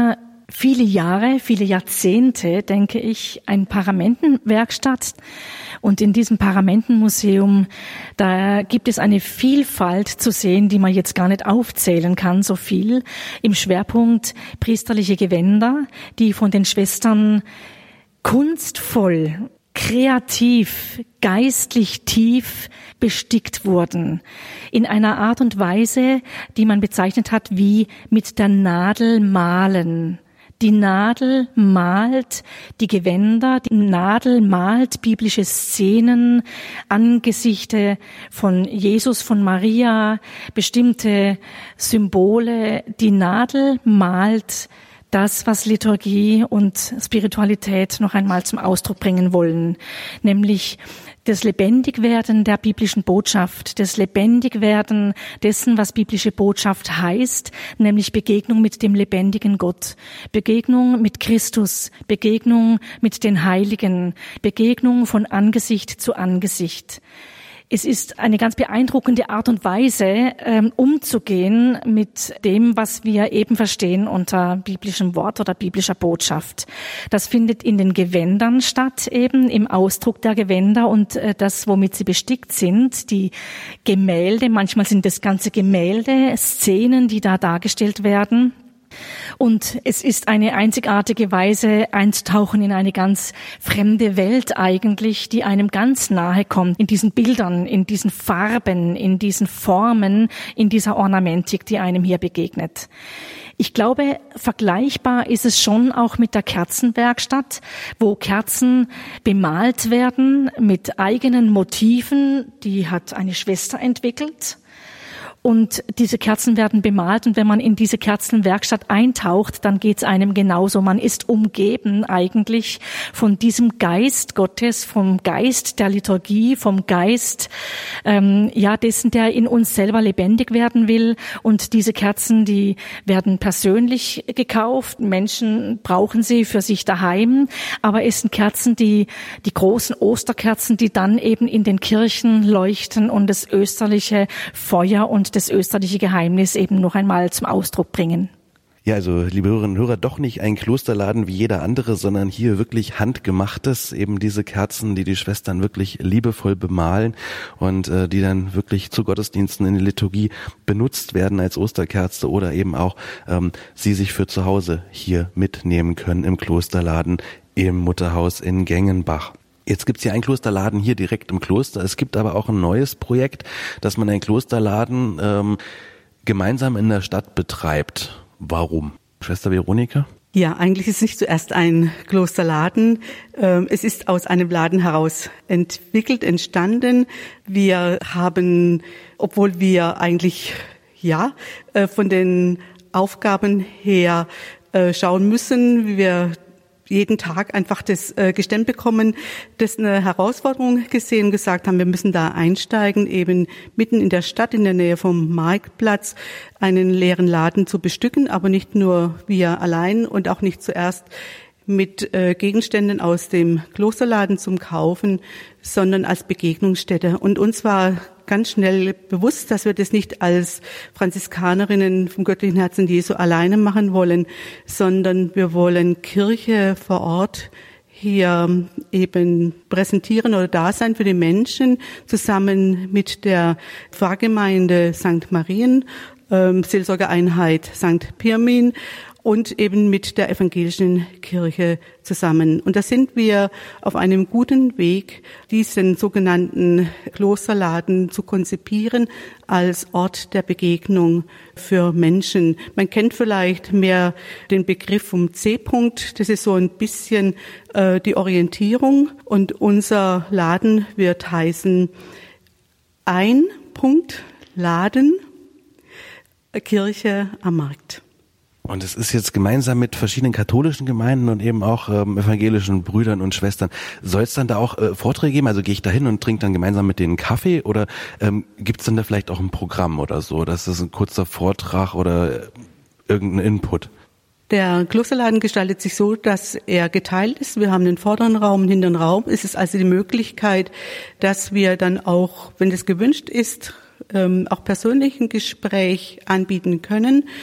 viele Jahre, viele Jahrzehnte, denke ich, ein Paramentenwerkstatt. Und in diesem Paramentenmuseum, da gibt es eine Vielfalt zu sehen, die man jetzt gar nicht aufzählen kann, so viel. Im Schwerpunkt priesterliche Gewänder, die von den Schwestern kunstvoll, kreativ, geistlich tief bestickt wurden. In einer Art und Weise, die man bezeichnet hat wie mit der Nadel malen. Die Nadel malt die Gewänder, die Nadel malt biblische Szenen, Angesichte von Jesus, von Maria, bestimmte Symbole. Die Nadel malt das, was Liturgie und Spiritualität noch einmal zum Ausdruck bringen wollen, nämlich das Lebendigwerden der biblischen Botschaft, das Lebendigwerden dessen, was biblische Botschaft heißt, nämlich Begegnung mit dem lebendigen Gott, Begegnung mit Christus, Begegnung mit den Heiligen, Begegnung von Angesicht zu Angesicht. Es ist eine ganz beeindruckende Art und Weise, umzugehen mit dem, was wir eben verstehen unter biblischem Wort oder biblischer Botschaft. Das findet in den Gewändern statt, eben im Ausdruck der Gewänder und das, womit sie bestickt sind, die Gemälde. Manchmal sind das ganze Gemälde, Szenen, die da dargestellt werden. Und es ist eine einzigartige Weise, einzutauchen in eine ganz fremde Welt eigentlich, die einem ganz nahe kommt, in diesen Bildern, in diesen Farben, in diesen Formen, in dieser Ornamentik, die einem hier begegnet. Ich glaube, vergleichbar ist es schon auch mit der Kerzenwerkstatt, wo Kerzen bemalt werden mit eigenen Motiven, die hat eine Schwester entwickelt. Und diese Kerzen werden bemalt und wenn man in diese Kerzenwerkstatt eintaucht, dann geht's einem genauso. Man ist umgeben eigentlich von diesem Geist Gottes, vom Geist der Liturgie, vom Geist dessen, der in uns selber lebendig werden will. Und diese Kerzen, die werden persönlich gekauft. Menschen brauchen sie für sich daheim. Aber es sind Kerzen, die großen Osterkerzen, die dann eben in den Kirchen leuchten und das österliche Feuer und das österliche Geheimnis eben noch einmal zum Ausdruck bringen. Ja, also liebe Hörerinnen und Hörer, doch nicht ein Klosterladen wie jeder andere, sondern hier wirklich handgemachtes, eben diese Kerzen, die die Schwestern wirklich liebevoll bemalen und die dann wirklich zu Gottesdiensten in der Liturgie benutzt werden als Osterkerze oder eben auch sie sich für zu Hause hier mitnehmen können im Klosterladen im Mutterhaus in Gengenbach. Jetzt gibt's hier einen Klosterladen hier direkt im Kloster. Es gibt aber auch ein neues Projekt, dass man einen Klosterladen gemeinsam in der Stadt betreibt. Warum? Schwester Veronika? Ja, eigentlich ist nicht zuerst ein Klosterladen. Es ist aus einem Laden heraus entstanden. Wir haben, obwohl wir eigentlich von den Aufgaben her schauen müssen, wie wir jeden Tag einfach das gestemmt bekommen, das eine Herausforderung gesehen, gesagt haben, wir müssen da einsteigen, eben mitten in der Stadt, in der Nähe vom Marktplatz, einen leeren Laden zu bestücken, aber nicht nur wir allein und auch nicht zuerst mit Gegenständen aus dem Klosterladen zum Kaufen, sondern als Begegnungsstätte. Und uns war ganz schnell bewusst, dass wir das nicht als Franziskanerinnen vom Göttlichen Herzen Jesu alleine machen wollen, sondern wir wollen Kirche vor Ort hier eben präsentieren oder da sein für die Menschen, zusammen mit der Pfarrgemeinde St. Marien, Seelsorgeeinheit St. Pirmin und eben mit der evangelischen Kirche zusammen. Und da sind wir auf einem guten Weg, diesen sogenannten Klosterladen zu konzipieren als Ort der Begegnung für Menschen. Man kennt vielleicht mehr den Begriff vom C-Punkt. Das ist so ein bisschen die Orientierung. Und unser Laden wird heißen ein Punkt Laden, Kirche am Markt. Und es ist jetzt gemeinsam mit verschiedenen katholischen Gemeinden und eben auch evangelischen Brüdern und Schwestern. Soll es dann da auch Vorträge geben? Also gehe ich da hin und trinke dann gemeinsam mit denen Kaffee oder gibt es dann da vielleicht auch ein Programm oder so? Das ist ein kurzer Vortrag oder irgendein Input? Der Klosterladen gestaltet sich so, dass er geteilt ist. Wir haben den vorderen Raum, den hinteren Raum. Es ist also die Möglichkeit, dass wir dann auch, wenn das gewünscht ist, auch persönlich ein Gespräch anbieten können.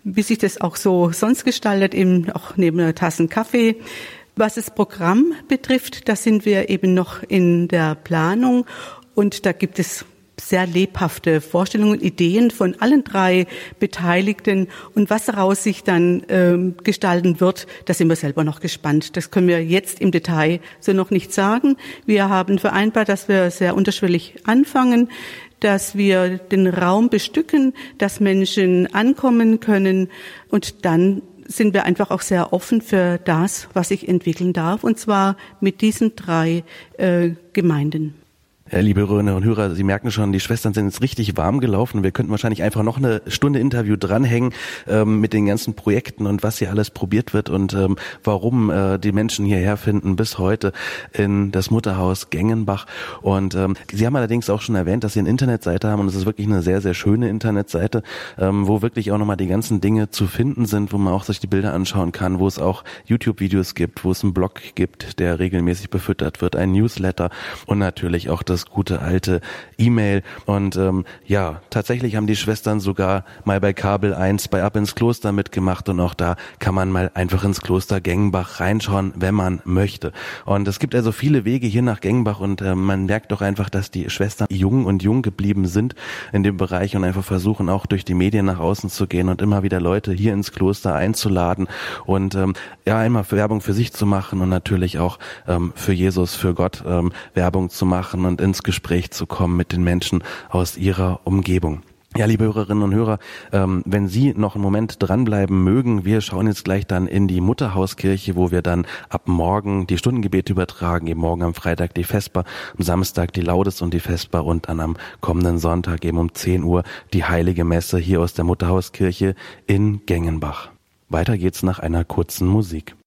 wie sich das auch so sonst gestaltet, eben auch neben einer Tasse Kaffee. Was das Programm betrifft, da sind wir eben noch in der Planung und da gibt es sehr lebhafte Vorstellungen, Ideen von allen 3 Beteiligten und was daraus sich dann gestalten wird, da sind wir selber noch gespannt. Das können wir jetzt im Detail so noch nicht sagen. Wir haben vereinbart, dass wir sehr unterschwellig anfangen, dass wir den Raum bestücken, dass Menschen ankommen können und dann sind wir einfach auch sehr offen für das, was sich entwickeln darf, und zwar mit diesen 3 Gemeinden. Ja, liebe Hörerinnen und Hörer, Sie merken schon, die Schwestern sind jetzt richtig warm gelaufen. Wir könnten wahrscheinlich einfach noch eine Stunde Interview dranhängen mit den ganzen Projekten und was hier alles probiert wird und warum die Menschen hierher finden bis heute in das Mutterhaus Gengenbach. Und Sie haben allerdings auch schon erwähnt, dass Sie eine Internetseite haben und es ist wirklich eine sehr, sehr schöne Internetseite, wo wirklich auch nochmal die ganzen Dinge zu finden sind, wo man auch sich die Bilder anschauen kann, wo es auch YouTube-Videos gibt, wo es einen Blog gibt, der regelmäßig befüttert wird, ein Newsletter und natürlich auch das gute alte E-Mail. Und tatsächlich haben die Schwestern sogar mal bei Kabel 1 bei Ab ins Kloster mitgemacht und auch da kann man mal einfach ins Kloster Gengenbach reinschauen, wenn man möchte. Und es gibt also viele Wege hier nach Gengenbach und man merkt doch einfach, dass die Schwestern jung geblieben sind in dem Bereich und einfach versuchen auch durch die Medien nach außen zu gehen und immer wieder Leute hier ins Kloster einzuladen und einmal Werbung für sich zu machen und natürlich auch für Jesus, für Gott Werbung zu machen und ins Gespräch zu kommen mit den Menschen aus ihrer Umgebung. Ja, liebe Hörerinnen und Hörer, wenn Sie noch einen Moment dranbleiben mögen, wir schauen jetzt gleich dann in die Mutterhauskirche, wo wir dann ab morgen die Stundengebete übertragen, eben morgen am Freitag die Vesper, am Samstag die Laudes und die Vesper und dann am kommenden Sonntag eben um 10 Uhr die Heilige Messe hier aus der Mutterhauskirche in Gengenbach. Weiter geht's nach einer kurzen Musik.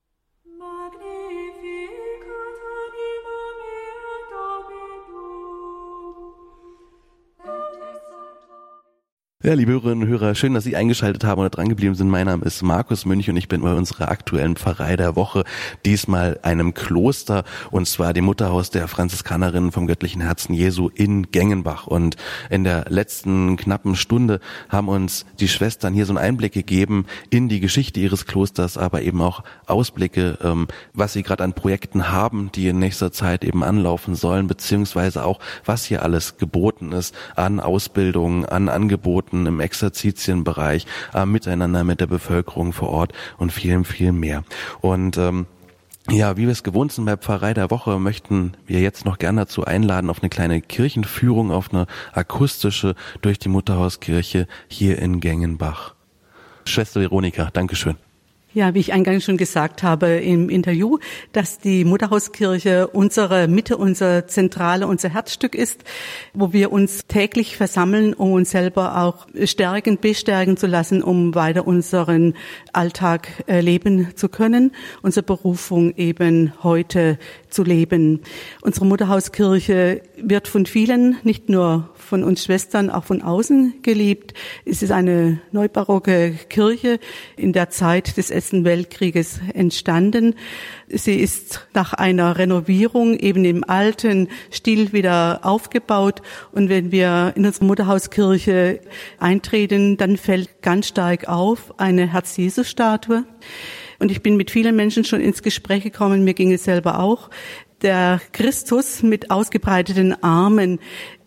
Ja, liebe Hörerinnen und Hörer, schön, dass Sie eingeschaltet haben oder dran geblieben sind. Mein Name ist Markus Münch und ich bin bei unserer aktuellen Pfarrei der Woche, diesmal einem Kloster, und zwar dem Mutterhaus der Franziskanerinnen vom Göttlichen Herzen Jesu in Gengenbach. Und in der letzten knappen Stunde haben uns die Schwestern hier so einen Einblick gegeben in die Geschichte ihres Klosters, aber eben auch Ausblicke, was sie gerade an Projekten haben, die in nächster Zeit eben anlaufen sollen, beziehungsweise auch, was hier alles geboten ist an Ausbildung, an Angeboten im Exerzitienbereich, miteinander mit der Bevölkerung vor Ort und viel, viel mehr. Und wie wir es gewohnt sind bei Pfarrei der Woche, möchten wir jetzt noch gerne dazu einladen auf eine kleine Kirchenführung, auf eine akustische durch die Mutterhauskirche hier in Gengenbach. Schwester Veronika, Dankeschön. Ja, wie ich eingangs schon gesagt habe im Interview, dass die Mutterhauskirche unsere Mitte, unser Herzstück ist, wo wir uns täglich versammeln, um uns selber auch bestärken zu lassen, um weiter unseren Alltag leben zu können, unsere Berufung eben heute zu leben. Unsere Mutterhauskirche wird von vielen, nicht nur von uns Schwestern, auch von außen geliebt. Es ist eine neubarocke Kirche in der Zeit des Ersten Weltkrieges entstanden. Sie ist nach einer Renovierung eben im alten Stil wieder aufgebaut. Und wenn wir in unsere Mutterhauskirche eintreten, dann fällt ganz stark auf eine Herz-Jesus-Statue. Und ich bin mit vielen Menschen schon ins Gespräch gekommen, mir ging es selber auch. Der Christus mit ausgebreiteten Armen,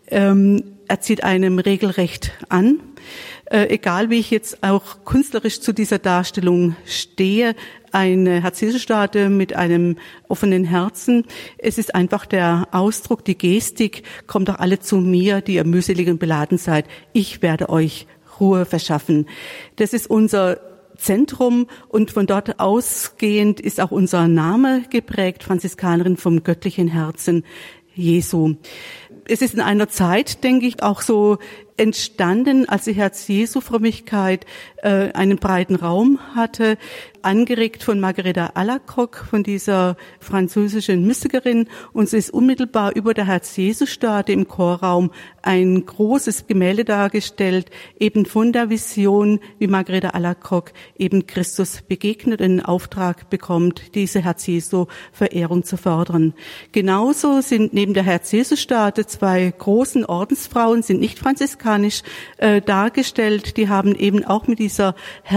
er zieht einem regelrecht an. Egal wie ich jetzt auch künstlerisch zu dieser Darstellung stehe, eine Herz-Jesus-Statue mit einem offenen Herzen. Es ist einfach der Ausdruck, die Gestik, kommt doch alle zu mir, die ihr mühselig und beladen seid. Ich werde euch Ruhe verschaffen. Das ist unser Zentrum und von dort ausgehend ist auch unser Name geprägt, Franziskanerin vom Göttlichen Herzen Jesu. Es ist in einer Zeit, denke ich, auch so entstanden, als die Herz-Jesu-Frömmigkeit einen breiten Raum hatte, angeregt von Margareta Alacoque, von dieser französischen Mystikerin. Und es ist unmittelbar über der Herz-Jesu-Statue im Chorraum ein großes Gemälde dargestellt, eben von der Vision, wie Margareta Alacoque eben Christus begegnet und den Auftrag bekommt, diese Herz-Jesu-Verehrung zu fördern. Genauso sind neben der Herz-Jesu-Statue zwei großen Ordensfrauen, sind nicht Franziskaner, franziskanisch dargestellt. Die haben eben auch mit dieser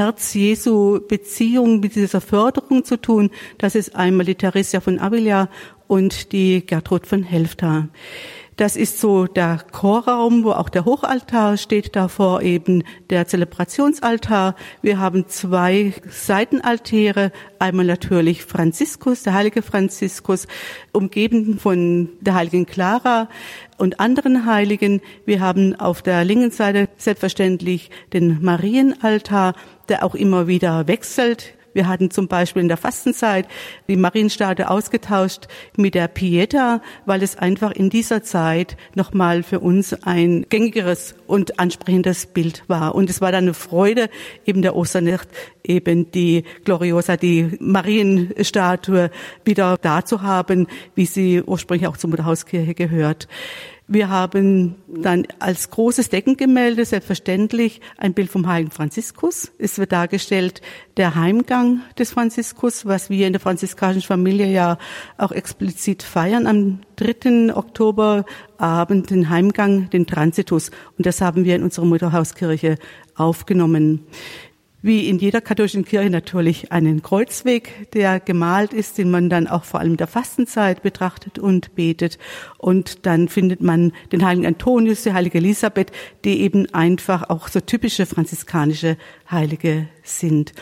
Herz-Jesu-Beziehung, mit dieser Förderung zu tun. Das ist einmal die Theresia von Avila und die Gertrud von Helfta. Das ist so der Chorraum, wo auch der Hochaltar steht, davor eben der Zelebrationsaltar. Wir haben 2 Seitenaltäre, einmal natürlich Franziskus, der heilige Franziskus, umgeben von der heiligen Clara und anderen Heiligen. Wir haben auf der linken Seite selbstverständlich den Marienaltar, der auch immer wieder wechselt. Wir hatten zum Beispiel in der Fastenzeit die Marienstatue ausgetauscht mit der Pieta, weil es einfach in dieser Zeit nochmal für uns ein gängigeres und ansprechendes Bild war. Und es war dann eine Freude, eben der Osternacht, eben die Gloriosa, die Marienstatue wieder da zu haben, wie sie ursprünglich auch zur Mutterhauskirche gehört. Wir haben dann als großes Deckengemälde selbstverständlich ein Bild vom heiligen Franziskus. Es wird dargestellt der Heimgang des Franziskus, was wir in der franziskanischen Familie ja auch explizit feiern am 3. Oktoberabend, den Heimgang, den Transitus. Und das haben wir in unserer Mutterhauskirche aufgenommen. Wie in jeder katholischen Kirche natürlich einen Kreuzweg, der gemalt ist, den man dann auch vor allem in der Fastenzeit betrachtet und betet. Und dann findet man den heiligen Antonius, die heilige Elisabeth, die eben einfach auch so typische franziskanische Heilige sind.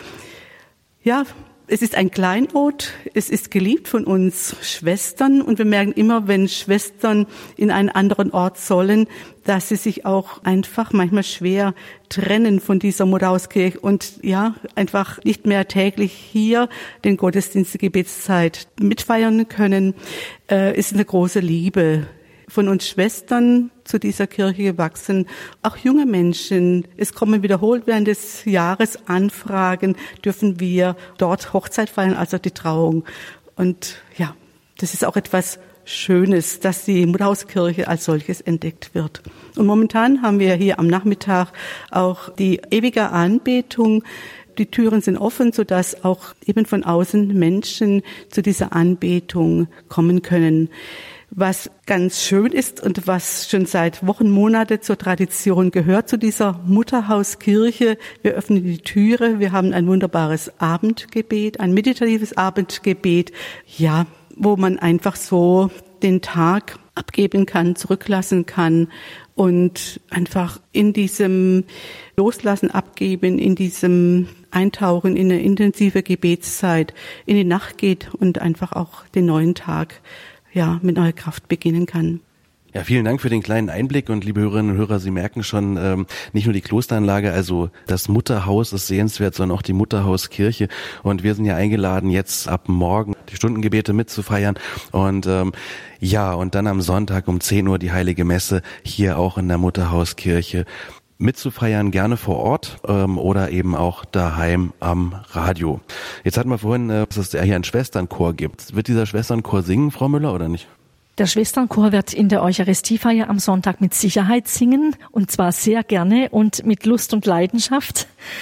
Ja, es ist ein Kleinod, es ist geliebt von uns Schwestern und wir merken immer, wenn Schwestern in einen anderen Ort sollen, dass sie sich auch einfach manchmal schwer trennen von dieser Mutterhauskirche und ja, einfach nicht mehr täglich hier den Gottesdienst, die Gebetszeit mitfeiern können. Ist eine große Liebe von uns Schwestern zu dieser Kirche gewachsen. Auch junge Menschen, es kommen wiederholt während des Jahres Anfragen, dürfen wir dort Hochzeit feiern, also die Trauung. Und ja, das ist auch etwas Schönes, dass die Mutterhauskirche als solches entdeckt wird. Und momentan haben wir hier am Nachmittag auch die ewige Anbetung. Die Türen sind offen, sodass auch eben von außen Menschen zu dieser Anbetung kommen können. Was ganz schön ist und was schon seit Wochen, Monate zur Tradition gehört, zu dieser Mutterhauskirche. Wir öffnen die Türe, wir haben ein wunderbares Abendgebet, ein meditatives Abendgebet, ja, wo man einfach so den Tag abgeben kann, zurücklassen kann und einfach in diesem Loslassen, Abgeben, in diesem Eintauchen in eine intensive Gebetszeit in die Nacht geht und einfach auch den neuen Tag ja, mit neuer Kraft beginnen kann. Ja, vielen Dank für den kleinen Einblick und liebe Hörerinnen und Hörer, Sie merken schon, nicht nur die Klosteranlage, also das Mutterhaus ist sehenswert, sondern auch die Mutterhauskirche und wir sind ja eingeladen, jetzt ab morgen die Stundengebete mitzufeiern und ja, und dann am Sonntag um 10 Uhr die Heilige Messe hier auch in der Mutterhauskirche mitzufeiern, gerne vor Ort oder eben auch daheim am Radio. Jetzt hatten wir vorhin, dass es hier einen Schwesternchor gibt. Wird dieser Schwesternchor singen, Frau Müller, oder nicht? Der Schwesternchor wird in der Eucharistiefeier am Sonntag mit Sicherheit singen und zwar sehr gerne und mit Lust und Leidenschaft.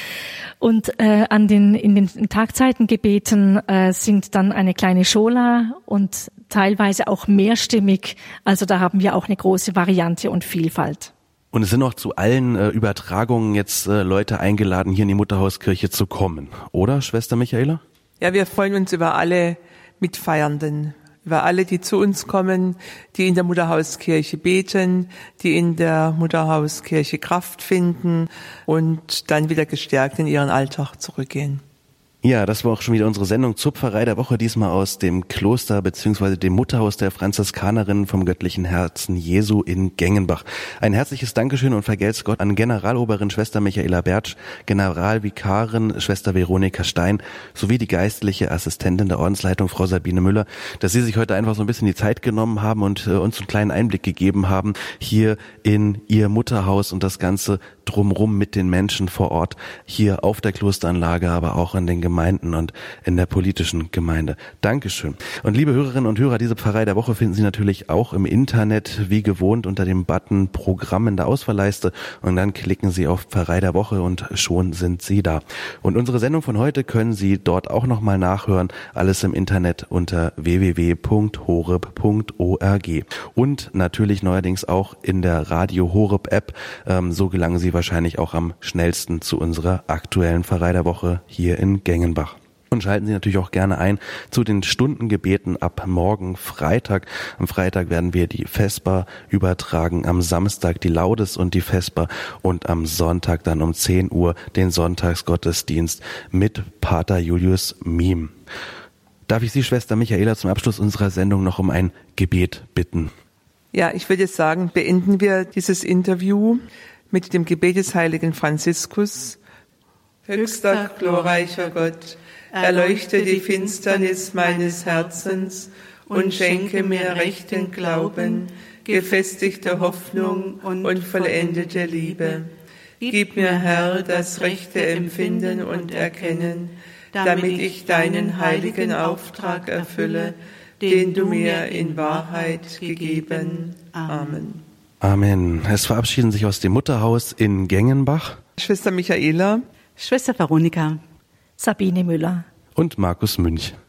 Und in den Tagzeitengebeten singt dann eine kleine Schola und teilweise auch mehrstimmig. Also da haben wir auch eine große Variante und Vielfalt. Und es sind auch zu allen Übertragungen jetzt Leute eingeladen, hier in die Mutterhauskirche zu kommen, oder, Schwester Michaela? Ja, wir freuen uns über alle Mitfeiernden, über alle, die zu uns kommen, die in der Mutterhauskirche beten, die in der Mutterhauskirche Kraft finden und dann wieder gestärkt in ihren Alltag zurückgehen. Ja, das war auch schon wieder unsere Sendung zur Pfarrei der Woche, diesmal aus dem Kloster bzw. dem Mutterhaus der Franziskanerinnen vom Göttlichen Herzen Jesu in Gengenbach. Ein herzliches Dankeschön und vergelt's Gott an Generaloberin Schwester Michaela Bertsch, Generalvikarin Schwester Veronika Stein sowie die geistliche Assistentin der Ordensleitung Frau Sabine Müller, dass Sie sich heute einfach so ein bisschen die Zeit genommen haben und uns einen kleinen Einblick gegeben haben hier in Ihr Mutterhaus und das Ganze drumrum mit den Menschen vor Ort, hier auf der Klosteranlage, aber auch in den Gemeinden und in der politischen Gemeinde. Dankeschön. Und liebe Hörerinnen und Hörer, diese Pfarrei der Woche finden Sie natürlich auch im Internet, wie gewohnt, unter dem Button Programm in der Auswahlleiste, und dann klicken Sie auf Pfarrei der Woche und schon sind Sie da. Und unsere Sendung von heute können Sie dort auch nochmal nachhören. Alles im Internet unter www.horeb.org. Und natürlich neuerdings auch in der Radio Horeb App. So gelangen Sie wahrscheinlich auch am schnellsten zu unserer aktuellen Pfarrei der Woche hier in Gengenbach. Und schalten Sie natürlich auch gerne ein zu den Stundengebeten ab morgen Freitag. Am Freitag werden wir die Vesper übertragen, am Samstag die Laudes und die Vesper und am Sonntag dann um 10 Uhr den Sonntagsgottesdienst mit Pater Julius Miem. Darf ich Sie, Schwester Michaela, zum Abschluss unserer Sendung noch um ein Gebet bitten? Ja, ich würde sagen, beenden wir dieses Interview mit dem Gebet des heiligen Franziskus. Höchster, glorreicher Gott, erleuchte die Finsternis meines Herzens und schenke mir rechten Glauben, gefestigte Hoffnung und vollendete Liebe. Gib mir, Herr, das rechte Empfinden und Erkennen, damit ich deinen heiligen Auftrag erfülle, den du mir in Wahrheit gegeben. Amen. Amen. Es verabschieden sich aus dem Mutterhaus in Gengenbach Schwester Michaela, Schwester Veronika, Sabine Müller und Markus Münch.